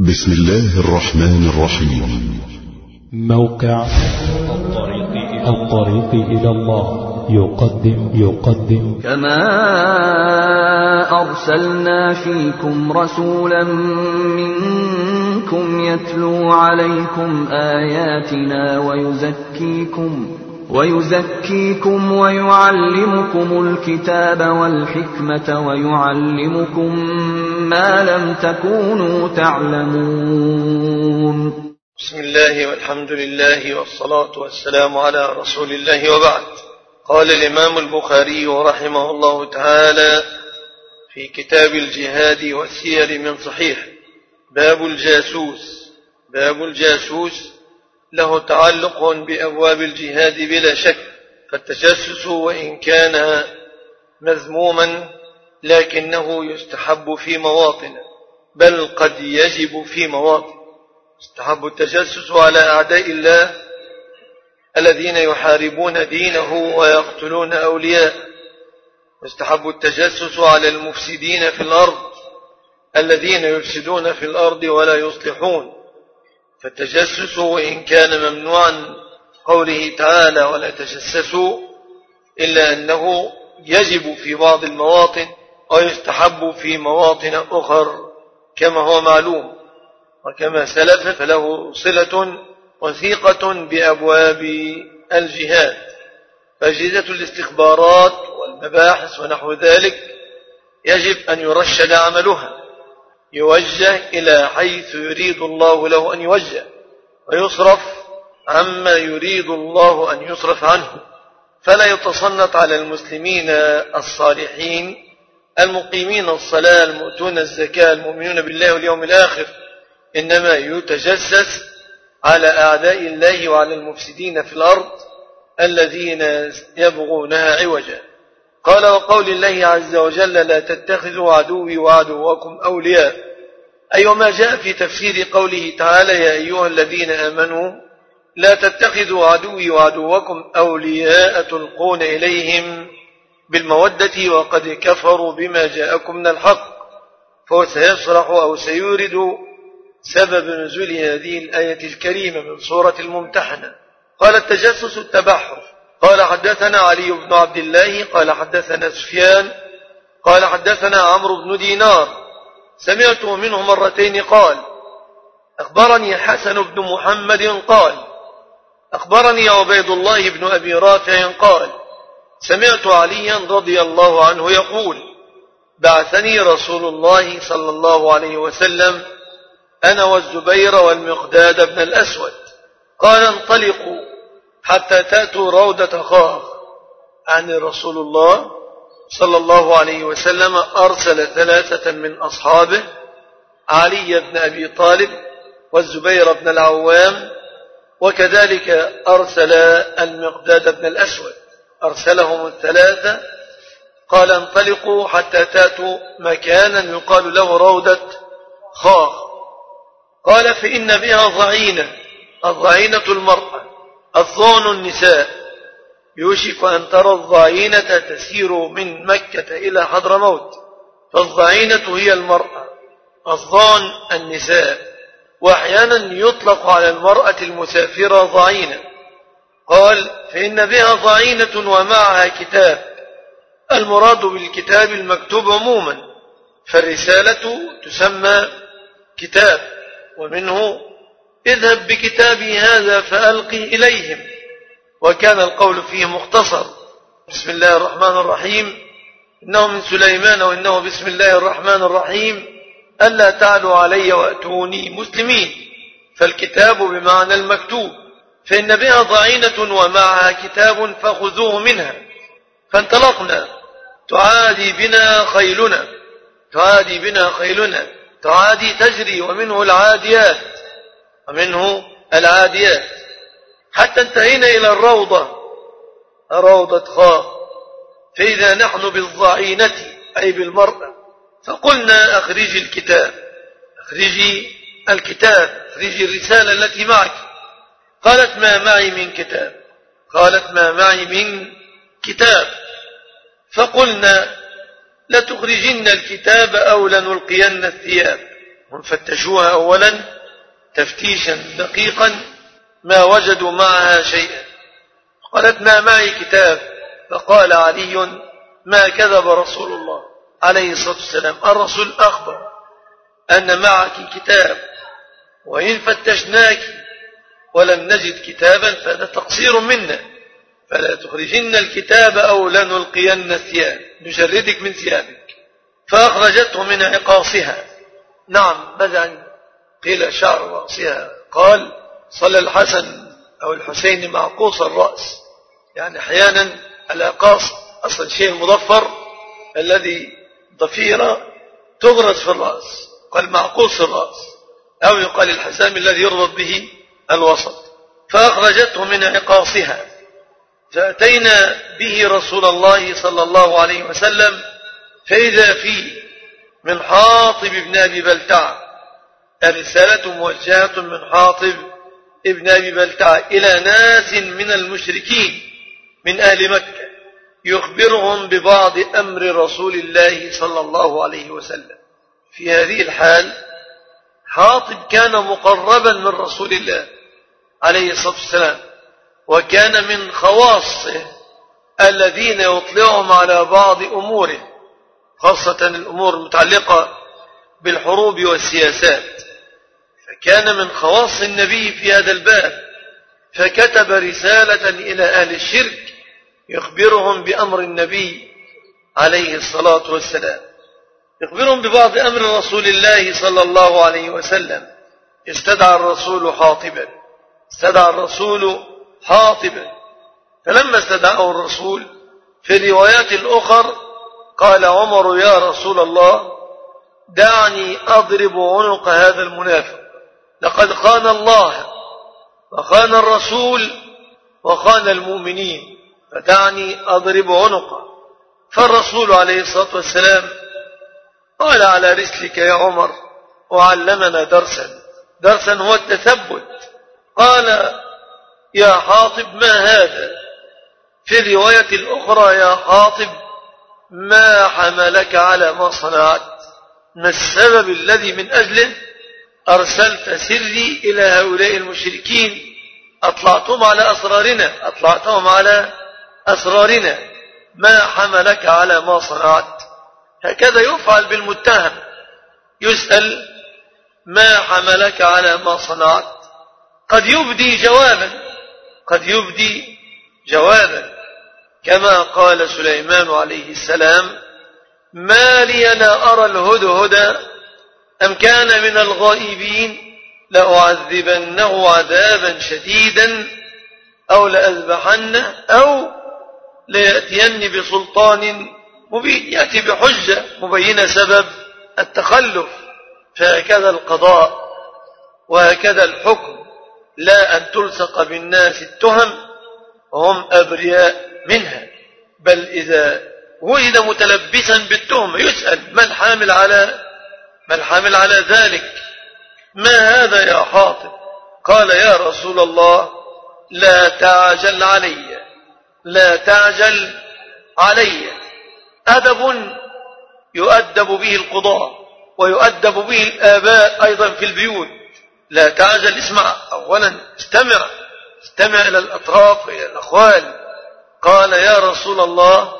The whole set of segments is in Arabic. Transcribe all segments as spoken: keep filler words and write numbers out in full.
بسم الله الرحمن الرحيم. موقع الطريق إلى الله يقدم يقدم كما أرسلنا فيكم رسولا منكم يتلو عليكم آياتنا ويزكيكم ويزكيكم ويعلمكم الكتاب والحكمة ويعلمكم ما لم تكونوا تعلمون. بسم الله والحمد لله والصلاة والسلام على رسول الله وبعد. قال الإمام البخاري رحمه الله تعالى في كتاب الجهاد والسير من صحيح: باب الجاسوس. باب الجاسوس له تعلق بأبواب الجهاد بلا شك، فالتجسس وإن كان مذموما لكنه يستحب في مواطن، بل قد يجب في مواطن. يستحب التجسس على أعداء الله الذين يحاربون دينه ويقتلون أولياء. يستحب التجسس على المفسدين في الأرض الذين يفسدون في الأرض ولا يصلحون، فالتجسس وإن كان ممنوعا قوله تعالى ولا تجسسوا، إلا أنه يجب في بعض المواطن ويستحب في مواطن أخر كما هو معلوم وكما سلف، فله صلة وثيقة بأبواب الجهاد. فأجهزة الاستخبارات والمباحث ونحو ذلك يجب أن يرشد عملها، يوجه إلى حيث يريد الله له أن يوجه، ويصرف عما يريد الله أن يصرف عنه، فلا يتصنط على المسلمين الصالحين المقيمين الصلاة المؤتون الزكاة المؤمنون بالله واليوم الآخر، إنما يتجسس على أعداء الله وعلى المفسدين في الأرض الذين يبغونها عوجا. قال: وقول الله عز وجل: لا تتخذوا عدوي وعدوكم أولياء، أي وما جاء في تفسير قوله تعالى: يا أيها الذين آمنوا لا تتخذوا عدوي وعدوكم أولياء تلقون إليهم بالمودة وقد كفروا بما جاءكم من الحق. فهو سيشرح أو سيورد سبب نزول هذه الآية الكريمة من سورة الممتحنة. قال: التجسس التبحر. قال: حدثنا علي بن عبد الله قال حدثنا سفيان قال حدثنا عمرو بن دينار سمعته منه مرتين قال: أخبرني حسن بن محمد قال: أخبرني عبيد الله بن أبي رافع قال: سمعت عليا رضي الله عنه يقول: بعثني رسول الله صلى الله عليه وسلم أنا والزبير والمقداد بن الأسود، قال: انطلقوا حتى تأتوا روضة خاخ. عن رسول الله صلى الله عليه وسلم أرسل ثلاثة من أصحابه: علي بن أبي طالب والزبير بن العوام، وكذلك أرسل المقداد بن الأسود، أرسلهم الثلاثة. قال: انطلقوا حتى تأتوا مكانا يقال له روضة خاخ. قال: فإن بها ضعينة، الضعينة المرأة، الضعن النساء، يوشك أن ترى الضعينة تسير من مكة إلى حضرموت، فالضعينة هي المرأة، الضعن النساء، وأحيانا يطلق على المرأة المسافرة ضعينة. قال: فإن بها ضعينة ومعها كتاب. المراد بالكتاب المكتوب عموما، فالرسالة تسمى كتاب، ومنه اذهب بكتابي هذا فألقي إليهم، وكان القول فيه مختصر: بسم الله الرحمن الرحيم، إنه من سليمان وإنه بسم الله الرحمن الرحيم، ألا تعلوا علي وأتوني مسلمين. فالكتاب بمعنى المكتوب. فإن بها ضعينة ومعها كتاب فخذوه منها. فانطلقنا تعادي بنا خيلنا تعادي بنا خيلنا تعادي تجري، ومنه العاديات ومنه العاديات حتى انتهينا إلى الروضة، روضة خاخ. فإذا نحن بالضعينة أي بالمرأة، فقلنا: أخرجي الكتاب، أخرجي الكتاب، أخرجي الرسالة التي معك. قالت: ما معي من كتاب. قالت: ما معي من كتاب. فقلنا: لتخرجن الكتاب أو لنلقين الثياب. هم فتشوها أولا تفتيشا دقيقا ما وجدوا معها شيئا. قالت ما معي كتاب. فقال علي ما كذب رسول الله عليه الصلاة والسلام، الرسول أخبر أن معك كتاب، وإن فتشناك ولم نجد كتابا فهذا تقصير منا، فلا تخرجن الكتاب أو لنلقين الثياب، نجردك من ثيابك. فأخرجته من عقاصها. نعم بدأ قيل شعر رأسها. قال صلى الحسن أو الحسين معقوص الرأس، يعني أحيانا العقاص أصلا شيء مضفر الذي ضفيرة تغرز في الرأس، قال معقوص الرأس، أو يقال الحسام الذي يربط به الوسط. فأخرجته من عقاصها، فأتينا به رسول الله صلى الله عليه وسلم فإذا فيه من حاطب ابن أبي بلتعة، الرسالة موجهة من حاطب ابن أبي بلتعة إلى ناس من المشركين من أهل مكة يخبرهم ببعض أمر رسول الله صلى الله عليه وسلم. في هذه الحال حاطب كان مقربا من رسول الله عليه الصلاة والسلام، وكان من خواصه الذين يطلعهم على بعض أموره، خاصة الأمور المتعلقة بالحروب والسياسات، فكان من خواص النبي في هذا الباب. فكتب رسالة إلى أهل الشرك يخبرهم بأمر النبي عليه الصلاة والسلام، يخبرهم ببعض أمر رسول الله صلى الله عليه وسلم. استدعى الرسول حاطبا استدعى الرسول حاطبا فلما استدعاه الرسول في الروايات الأخر قال عمر يا رسول الله دعني أضرب عنق هذا المنافق، لقد خان الله وخان الرسول وخان المؤمنين، فدعني أضرب عنقه. فالرسول عليه الصلاة والسلام قال على رسلك يا عمر، وعلمنا درسا درسا هو التثبت. قال يا حاطب ما هذا؟ في الرواية الأخرى يا حاطب ما حملك على ما صنعت؟ ما السبب الذي من أجله أرسلت سري إلى هؤلاء المشركين؟ أطلعتهم على أسرارنا أطلعتهم على أسرارنا ما حملك على ما صنعت؟ هكذا يفعل بالمتهم، يسأل ما حملك على ما صنعت، قد يبدي جوابا قد يبدي جوابا كما قال سليمان عليه السلام ما لي لا أرى الهدهد أم كان من الغائبين لأعذبنه عذابا شديدا أو لأذبحنه أو ليأتيني بسلطان مبين، يأتي بحجة مبينة سبب التخلف. فهكذا القضاء وهكذا الحكم، لا أن تلصق بالناس التهم وهم أبرياء منها، بل إذا وجد متلبسا بالتهمة يسأل ما الحامل على ما الحامل على ذلك؟ ما هذا يا حاطب؟ قال يا رسول الله لا تعجل علي لا تعجل علي. أدب يؤدب به القضاة ويؤدب به الآباء أيضا في البيوت. لا تعجل، اسمع أولا، استمع استمع إلى الأطراف وإلى الأخوال. قال يا رسول الله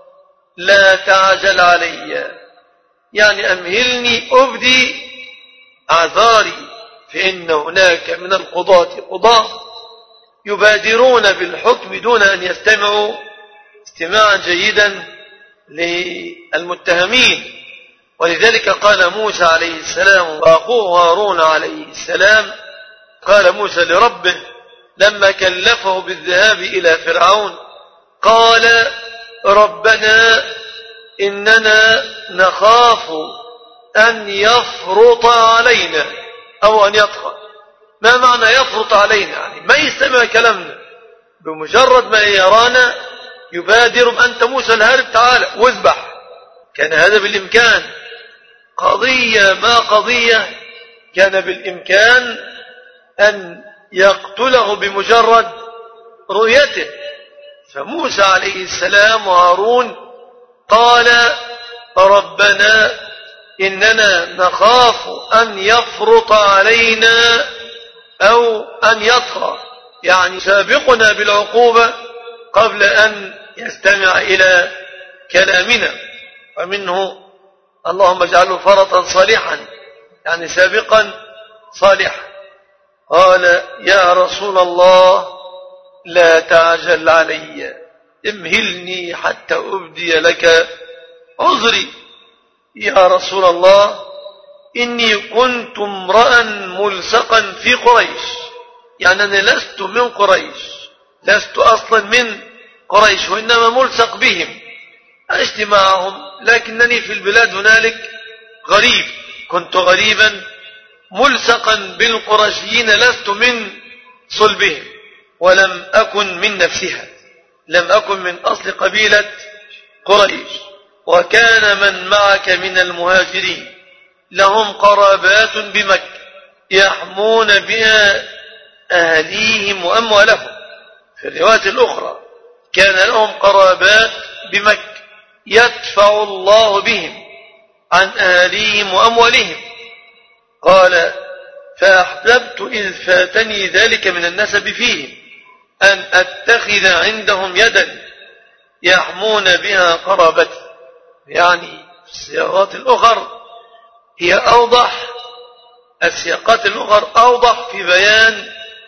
لا تعجل علي، يعني أمهلني أبدي أعذاري، فإن هناك من القضاة قضاة يبادرون بالحكم دون أن يستمعوا استماعا جيدا للمتهمين. ولذلك قال موسى عليه السلام وأخوه هارون عليه السلام، قال موسى لربه لما كلفه بالذهاب إلى فرعون قال ربنا إننا نخاف أن يفرط علينا أو أن يطغى. ما معنى يفرط علينا؟ يعني ما يستمع كلامنا، بمجرد ما يرانا يبادر أنت موسى الهارب تعالى واذبح. كان هذا بالإمكان، قضية ما قضية كان بالإمكان أن يقتله بمجرد رؤيته. فموسى عليه السلام وهارون قال ربنا إننا نخاف أن يفرط علينا أو أن يطغى، يعني سابقنا بالعقوبة قبل أن يستمع إلى كلامنا. ومنه اللهم اجعله فرطا صالحا، يعني سابقا صالحا. قال يا رسول الله لا تعجل علي، امهلني حتى أبدي لك عذري. يا رسول الله إني كنت امرأ ملصقا في قريش، يعني أنا لست من قريش، لست أصلا من قريش وإنما ملصق بهم، عشت معهم، لكنني في البلاد هنالك غريب، كنت غريبا ملصقا بالقرشيين، لست من صلبهم ولم أكن من نفسها، لم أكن من أصل قبيلة قريش. وكان من معك من المهاجرين لهم قرابات بمكة يحمون بها أهليهم وأموالهم. في الرواية الأخرى كان لهم قرابات بمكة يدفع الله بهم عن أهليهم وأموالهم. قال فأحببت إذ فاتني ذلك من النسب فيهم أن أتخذ عندهم يدا يحمون بها قرابتي. يعني السياقات الأخر هي أوضح، السياقات الأخر أوضح في بيان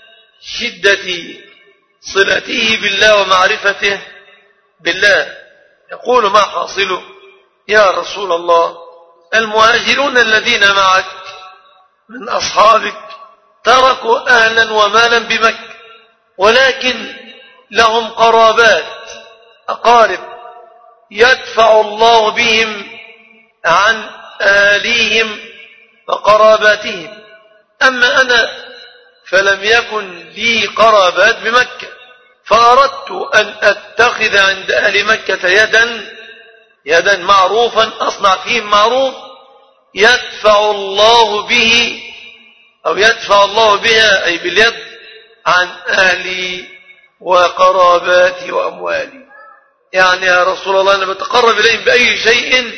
شدة صلته بالله ومعرفته بالله. يقول ما حاصله يا رسول الله المهاجرون الذين معك من أصحابك تركوا أهلا ومالا بمكة، ولكن لهم قرابات أقارب يدفع الله بهم عن آليهم وقراباتهم. أما أنا فلم يكن لي قرابات بمكة، فأردت أن أتخذ عند أهل مكة يدا يدا معروفا أصنع فيهم معروف يدفع الله به أو يدفع الله بها أي باليد عن أهلي وقراباتي وأموالي. يعني يا رسول الله أنا بتقرب إليهم بأي شيء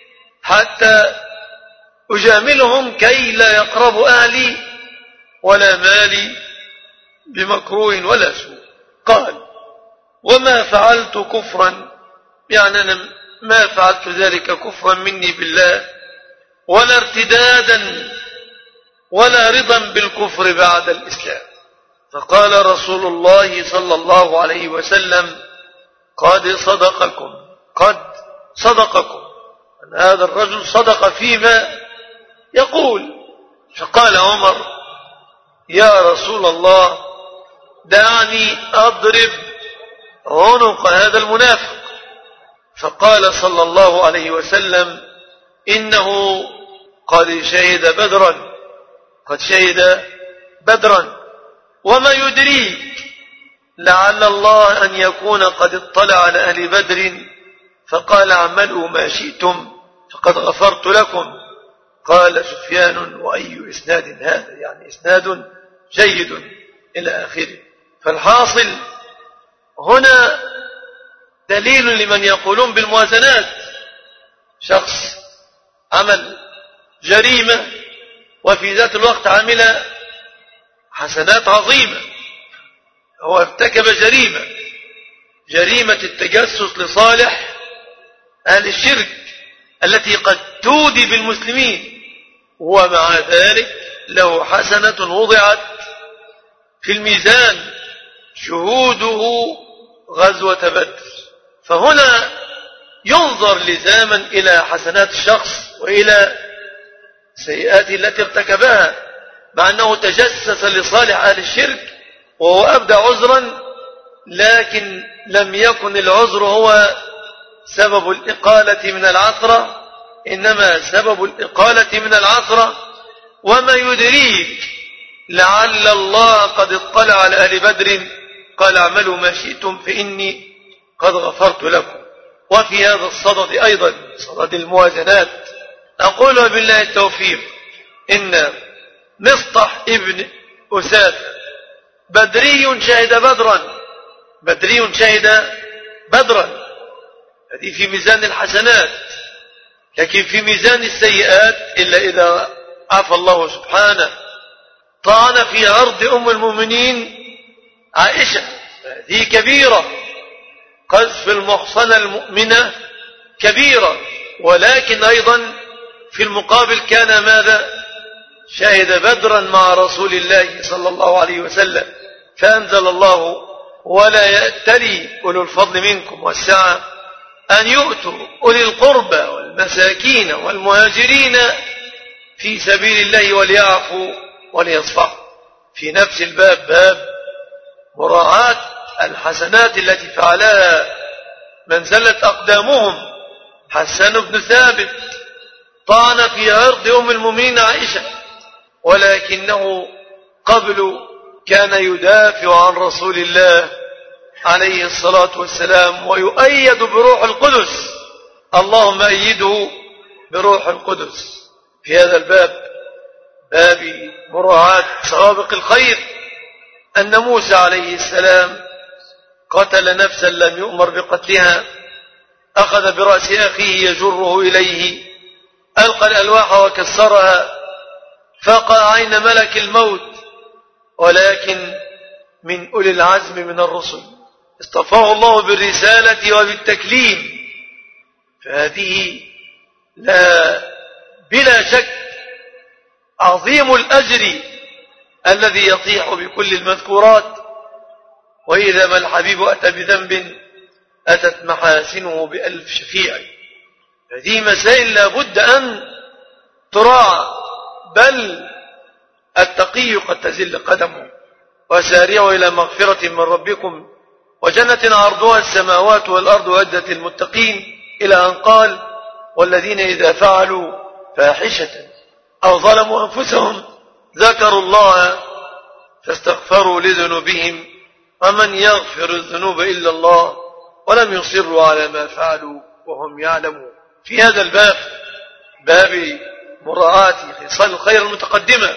حتى أجاملهم كي لا يقربوا أهلي ولا مالي بمكروه ولا سوء. قال وما فعلت كفرا، يعني أنا ما فعلت ذلك كفرا مني بالله ولا ارتدادا ولا رضا بالكفر بعد الإسلام. فقال رسول الله صلى الله عليه وسلم قد صدقكم قد صدقكم أن هذا الرجل صدق فيما يقول. فقال عمر يا رسول الله دعني أضرب عنق هذا المنافق. فقال صلى الله عليه وسلم إنه قد شهد بدرا قد شهد بدرا وما يدريك لعل الله أن يكون قد اطلع على أهل بدر فقال اعملوا ما شئتم فقد غفرت لكم. قال سفيان وأي إسناد هذا، يعني إسناد جيد إلى آخره. فالحاصل هنا دليل لمن يقولون بالموازنات، شخص عمل جريمة وفي ذات الوقت عمل حسنات عظيمة، هو ارتكب جريمة جريمة التجسس لصالح أهل الشرك التي قد تودي بالمسلمين، ومع ذلك له حسنة وضعت في الميزان شهوده غزوة بدر. فهنا ينظر لزاما إلى حسنات الشخص وإلى سيئاته التي ارتكبها، مع أنه تجسس لصالح أهل الشرك وهو أبدى عذرا، لكن لم يكن العذر هو سبب الإقالة من العثرة، إنما سبب الإقالة من العثرة وما يدريك لعل الله قد اطلع على أهل بدر قال اعملوا ما شئتم فإني قد غفرت لكم. وفي هذا الصدد أيضا صدد الموازنات أقول بالله التوفيق إن مصطح ابن أسادة بدري شهد بدرا بدري شهد بدرا هذه في ميزان الحسنات، لكن في ميزان السيئات إلا إذا عفى الله سبحانه طعن في عرض أم المؤمنين عائشة، هذه كبيرة، قذف المحصنة المؤمنة كبيرة، ولكن أيضا في المقابل كان ماذا؟ شهد بدرا مع رسول الله صلى الله عليه وسلم، فأنزل الله ولا يأتلي أولو الفضل منكم والسعة أن يؤتوا أولي القربى والمساكين والمهاجرين في سبيل الله وليعفوا وليصفحوا. في نفس الباب باب مراعاة الحسنات التي فعلها من زلت أقدامهم. حسان بن ثابت طعن في عرض أم المؤمنين عائشة، ولكنه قبل كان يدافع عن رسول الله عليه الصلاة والسلام ويؤيد بروح القدس، اللهم أيده بروح القدس. في هذا الباب باب مراعاة سوابق الخير أن موسى عليه السلام قتل نفسا لم يؤمر بقتلها، أخذ برأس أخيه يجره إليه، ألقى الألواح وكسرها، فقع عين ملك الموت، ولكن من أولي العزم من الرسل اصطفاه الله بالرسالة وبالتكليم. فهذه لا بلا شك عظيم الأجر الذي يطيح بكل المذكورات. وإذا ما الحبيب أتى بذنب أتت محاسنه بألف شفيع. هذه مسائل لا بد أن تراعى، بل التقي قد تزل قدمه. وسارعوا إلى مغفرة من ربكم وجنة عرضها السماوات والأرض وعدة المتقين، إلى أن قال والذين إذا فعلوا فاحشة أو ظلموا أنفسهم ذكروا الله فاستغفروا لذنوبهم ومن يغفر الذنوب إلا الله ولم يصروا على ما فعلوا وهم يعلمون. في هذا الباب باب مراعاة خصال الخير المتقدمة،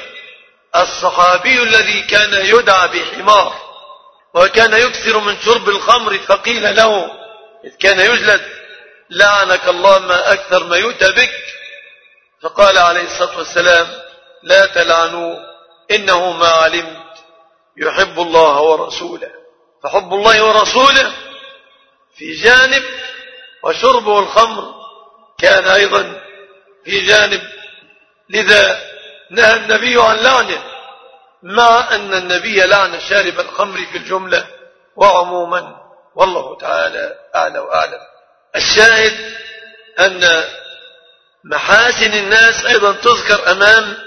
الصحابي الذي كان يدعى بحمار وكان يكثر من شرب الخمر، فقيل له إذ كان يجلد لعنك الله ما أكثر ما يؤتى بك، فقال عليه الصلاة والسلام لا تلعنوا إنه ما علمت يحب الله ورسوله. فحب الله ورسوله في جانب، وشربه الخمر كان أيضا في جانب، لذا نهى النبي عن لعنه، مع أن النبي لعن شارب الخمر في الجملة وعموما، والله تعالى أعلى وأعلم. الشاهد أن محاسن الناس أيضا تذكر أمام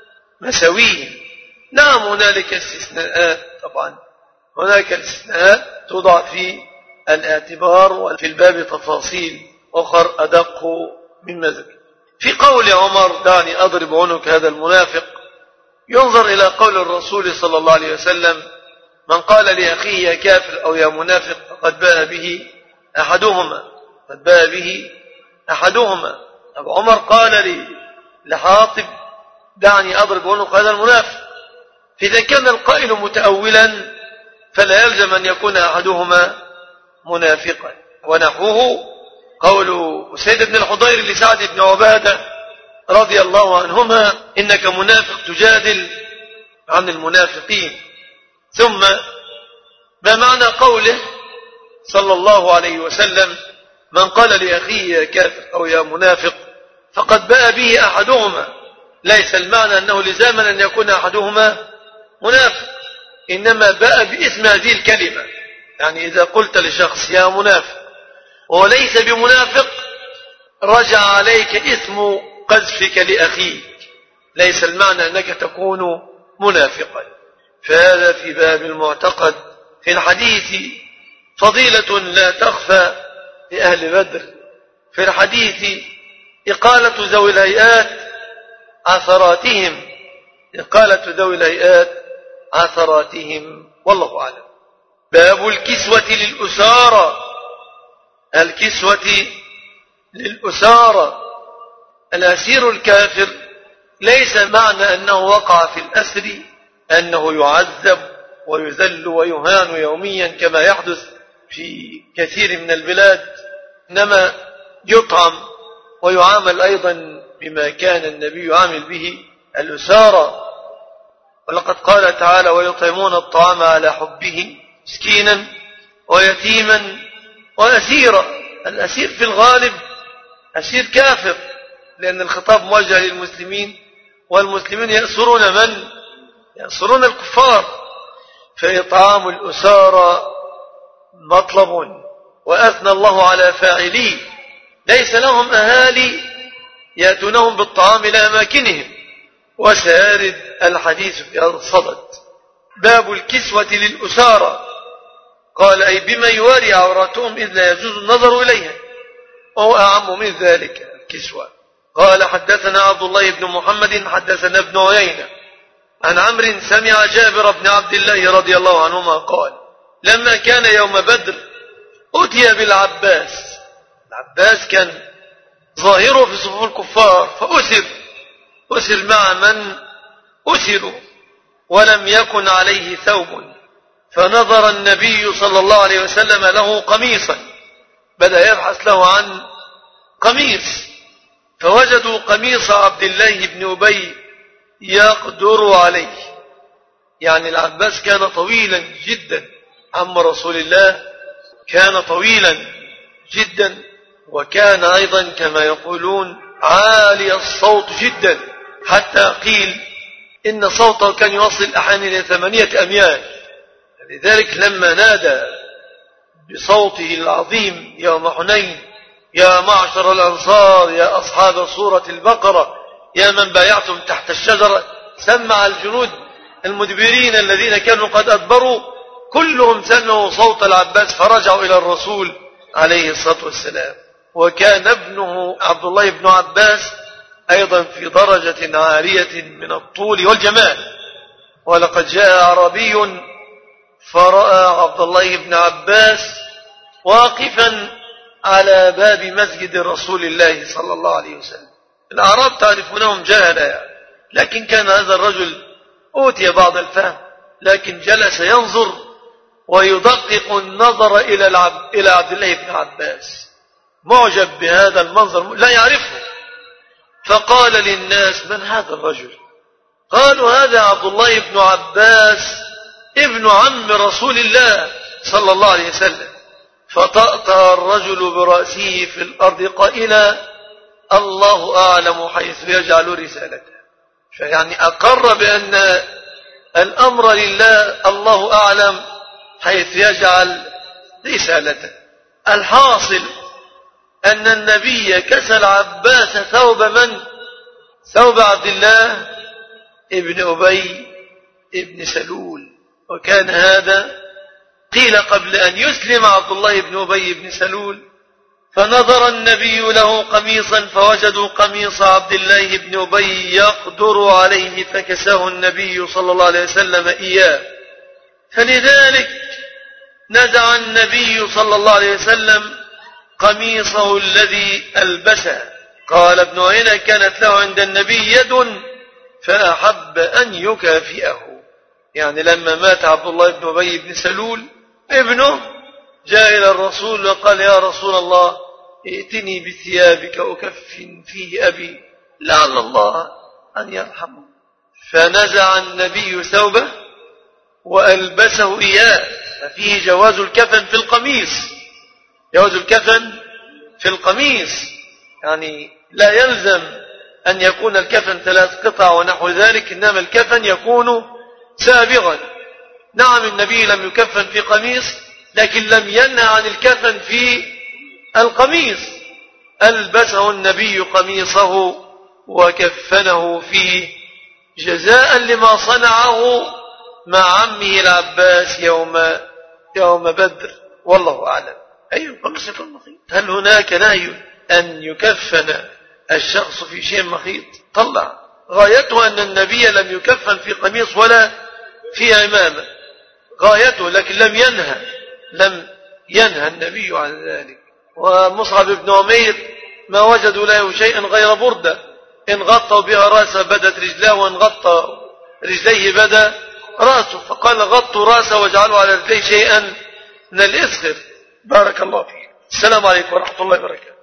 مساويهم. نعم هنالك استثناءات، طبعا هناك الاستثناءات توضع في الاعتبار، وفي الباب تفاصيل أخر أدق من ذلك. في قول عمر دعني أضرب عنق هذا المنافق، ينظر إلى قول الرسول صلى الله عليه وسلم من قال لأخيه يا كافر أو يا منافق فقد باء به أحدهما قد باء به أحدهما. أبو عمر قال لي لحاطب دعني أضرب عنق هذا المنافق، فإذا كان القائل متأولا فلا يلزم أن يكون أحدهما منافقا. ونحوه قول سيد بن الحضير لسعد بن عبادة رضي الله عنهما إنك منافق تجادل عن المنافقين. ثم ما معنى قوله صلى الله عليه وسلم من قال لأخيه يا كافر أو يا منافق فقد باء به أحدهما، ليس المعنى أنه لزاما أن يكون أحدهما منافق، إنما باء باسم هذه الكلمة. يعني إذا قلت لشخص يا منافق وليس بمنافق رجع عليك اسم قذفك لأخيك، ليس المعنى أنك تكون منافقا. فهذا في باب المعتقد. في الحديث فضيلة لا تخفى لأهل بدر، في الحديث إقالة ذوي الهيئات عثراتهم، إقالة ذوي الهيئات عثراتهم، والله أعلم. باب الكسوة للأسارة، الكسوة للأسارة. الأسير الكافر ليس معنى أنه وقع في الأسر أنه يعذب ويذل ويهان يوميا كما يحدث في كثير من البلاد، إنما يطعم ويعامل أيضا بما كان النبي يعامل به الأسارة. ولقد قال تعالى ويطعمون الطعام على حبه مسكينا ويتيما وأسيرا. الأسير في الغالب أسير كافر، لأن الخطاب موجه للمسلمين، والمسلمين يأسرون من؟ يأسرون الكفار. فإطعام الأسارة مطلب، وأثنى الله على فاعليه، ليس لهم أهالي يأتونهم بالطعام إلى أماكنهم. وسيرد الحديث في هذا الصدد. باب الكسوة للأسارة، قال أي بما يواري عوراتهم إذ لا يجوز النظر إليها، وهو أعم من ذلك الكسوة. قال حدثنا عبد الله بن محمد حدثنا ابن عيينة عن عمرو سمع جابر بن عبد الله رضي الله عنهما قال لما كان يوم بدر أتي بالعباس. العباس كان ظاهره في صفوف الكفار، فأسر أسر مع من أسروا ولم يكن عليه ثوب، فنظر النبي صلى الله عليه وسلم له قميصا، بدأ يبحث له عن قميص، فوجدوا قميص عبد الله بن أبي يقدر عليه. يعني العباس كان طويلا جدا، عم رسول الله كان طويلا جدا، وكان أيضا كما يقولون عالي الصوت جدا، حتى قيل إن صوته كان يوصل أحيانا إلى ثمانية أميال. لذلك لما نادى بصوته العظيم يوم حنين يا معشر الأنصار يا أصحاب سورة البقرة يا من بايعتم تحت الشجرة، سمع الجنود المدبرين الذين كانوا قد أدبروا كلهم سمعوا صوت العباس، فرجعوا إلى الرسول عليه الصلاة والسلام. وكان ابنه عبد الله بن عباس أيضا في درجة عالية من الطول والجمال. ولقد جاء عربي فرأى عبد الله بن عباس واقفا على باب مسجد رسول الله صلى الله عليه وسلم. الأعراب تعرفونهم جهلا يعني، لكن كان هذا الرجل أوتي بعض الفهم، لكن جلس ينظر ويدقق النظر إلى العبد إلى عبد الله بن عباس، معجب بهذا المنظر لا يعرفه. فقال للناس من هذا الرجل؟ قالوا هذا عبد الله بن عباس ابن عم رسول الله صلى الله عليه وسلم. فطأطأ الرجل برأسه في الأرض قائلا الله أعلم حيث يجعل رسالته. فيعني أقر بأن الأمر لله، الله أعلم حيث يجعل رسالته. الحاصل أن النبي كسى العباس ثوب من؟ ثوب عبد الله ابن أبي ابن سلول. وكان هذا قيل قبل أن يسلم عبد الله بن أبي بن سلول. فنظر النبي له قميصا فوجدوا قميص عبد الله بن أبي يقدر عليه، فكساه النبي صلى الله عليه وسلم إياه. فلذلك نزع النبي صلى الله عليه وسلم قميصه الذي ألبسه. قال ابن عيينة كانت له عند النبي يد فأحب أن يكافئه. يعني لما مات عبد الله بن أبي بن سلول ابنه جاء إلى الرسول وقال يا رسول الله ائتني بثيابك أكفن فيه أبي لعل الله أن يرحمه. فنزع النبي ثوبه وألبسه إياه. ففيه جواز الكفن في القميص، جواز الكفن في القميص، يعني لا يلزم أن يكون الكفن ثلاث قطع ونحو ذلك، إنما الكفن يكون سابغا. نعم النبي لم يكفن في قميص، لكن لم ينهى عن الكفن في القميص. ألبسه النبي قميصه وكفنه فيه جزاء لما صنعه مع عمه العباس يوم يوم بدر، والله أعلم. أي القميص في المخيط؟ هل هناك نهي أن يكفن الشخص في شيء مخيط؟ طلع غايته أن النبي لم يكفن في قميص ولا في عمامة، غايته، لكن لم ينهى لم ينهى النبي عن ذلك. ومصعب بن عمير ما وجدوا له شيئا غير بردة، إن غطوا بها رأسه بدت رجلاه، وإن غطى رجليه بدا رأسه، فقال غطوا رأسه واجعلوا على رجليه شيئا من الإسخر. بارك الله فيك. السلام عليكم ورحمة الله وبركاته.